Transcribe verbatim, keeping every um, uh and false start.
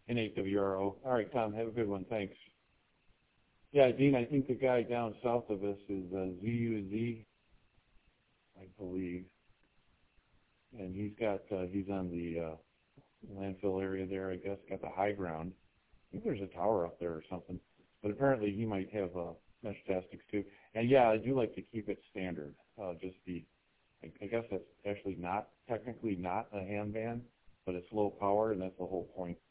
N eight W R O. All right, Tom, have a good one. Thanks. Yeah, Dean, I think the guy down south of us is uh, Z U Z, I believe. And he's got, uh, he's on the uh, landfill area there, I guess, got the high ground. I think there's a tower up there or something. But apparently he might have uh, mesh plastics too. And yeah, I do like to keep it standard. Uh, just the, I, I guess that's actually not, technically not a hand band, but it's low power, and that's the whole point.